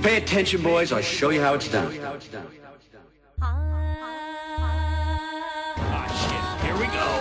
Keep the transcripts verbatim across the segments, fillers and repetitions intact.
Pay attention, boys. I'll show you how it's done. Ah, shit. Here we go.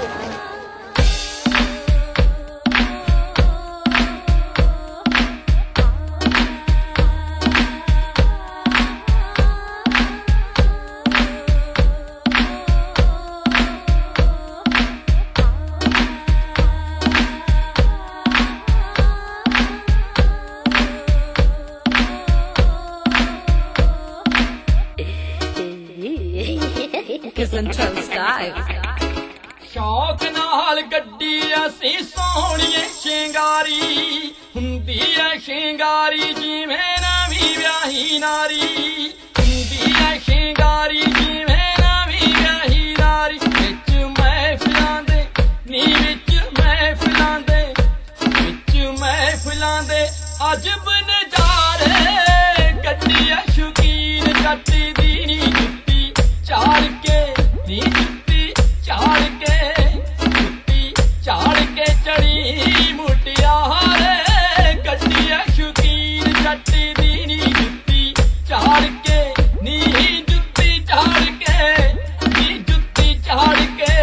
Central Style शौक नाल गड्डी असी सोहणिए शिंगारी हुंदी है शिंगारी जिवें नवीं व्याही नारी हुंदी है शिंगारी जिवें नवीं व्याही नारी विच महफिलां दे नी विच महफिलां दे विच महफिलां दे अजब नजारे गड्डी है शौकीन जट दी नी जुत्ती चाड़ के नी जुत्ती चाड़ के जुत्ती चाड़ के चढ़ी मुटियारे गड्डी है शौकीन जट दी नी जुत्ती चाड़ के नी जुत्ती चाड़ के नी जुत्ती चाड़ के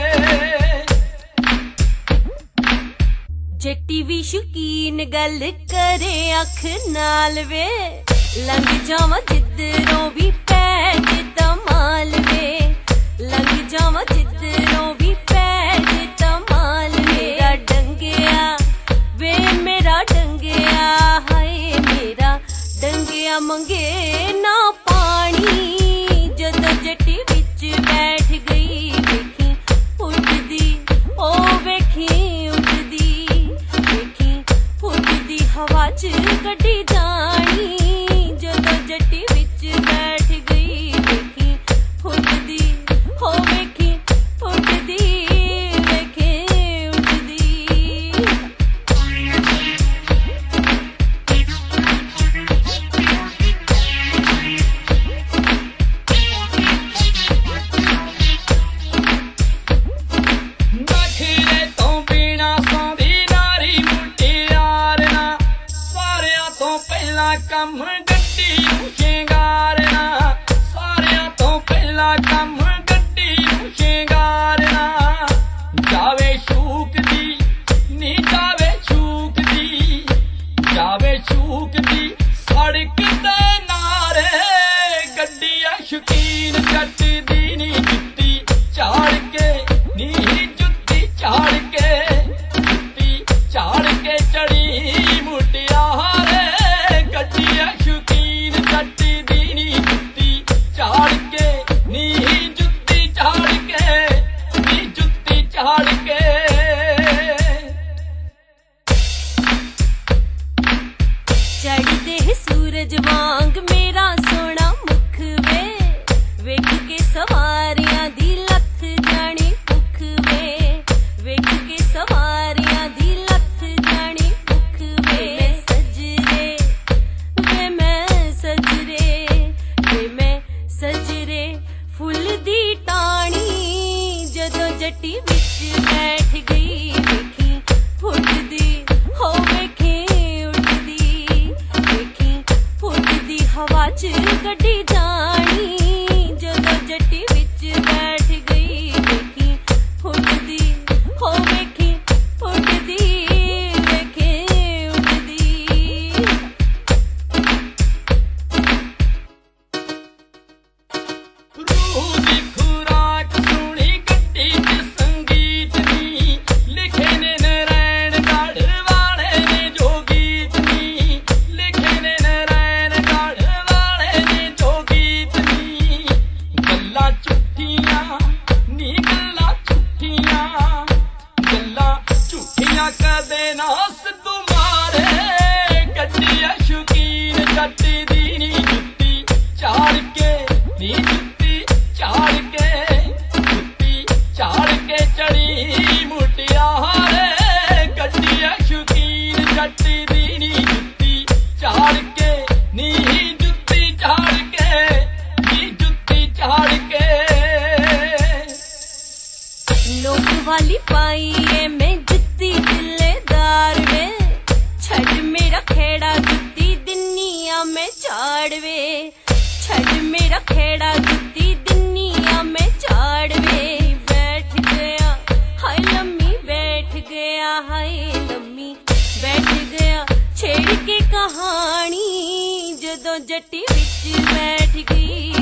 जट्टी भी शौकीन गल करे अख नाल वे लंघ जावां जिद्धरों भी पैज तमाल वे लंघ जावां जिद्धरों भी पैज तमाल मेरा डंगिया वे मेरा डंगिया हाय मेरा डंगिया मंगे ना पानी जदों जट्टी विच बैठ गई वेखी उठदी ओ वेखी उठदी वेखी उठदी हवा च कड्डी जानी जदों जट्टी विच बैठ गई वेखी उठदी हो वेखी उठदी वेखी उठदी नखरे तो बिना सौंदी नारी मुटियार ना सारियां तो पहला कम गड्डी नूं शिंगारना सारियां तो पहला कम गड्डी नूं शिंगारना जावे शूक दी नी जावे शूक दी जावे शूक दी सड़क ते नारे गड्डी आ शौकीन जट दी नी जुत्ती चाड़ के नी जुत्ती चाड़ के जुत्ती चाड़ के चढ़ी मुटियारे गड्डी आ शौकीन जट दी नी जुत्ती चाड़ के नी जुत्ती चाड़ के नी जुत्ती चाड़ के चढ़दे सूरज वांग मेरा सोना मुख वे वेख के सवारियां दी लथ जानी भुख वे वेख के सवारियां दी लथ जानी भुख वे मैं सजरे वे मैं सजरे वे मैं सजरे फुल दी टाणी जदों जट्टी विच बैठ गई वेखी उठदी हो वेखी उठदी वेखी उठदी हवा च कड्डी जानी जदों जट्टी विच बैठ गई वेखी उठदी हो वेखी उठदी वेखी उठदी रूह दी खुराक सुनी गड्डी च संगीत नी लिखे ने नरैन गढ़ वाले ने जो गीत नी लिखे ने नरैन गढ़ वाले ने जो गीत नी गल्लां झूठियां मैं झाड़वे छड़ मेरा खेड़ा जुत्ती दिनिया मैं झाड़वे बैठ गया हाय लम्मी बैठ गया हाय लम्मी बैठ गया छेड़ के कहानी जदों जट्टी विच बैठ गई।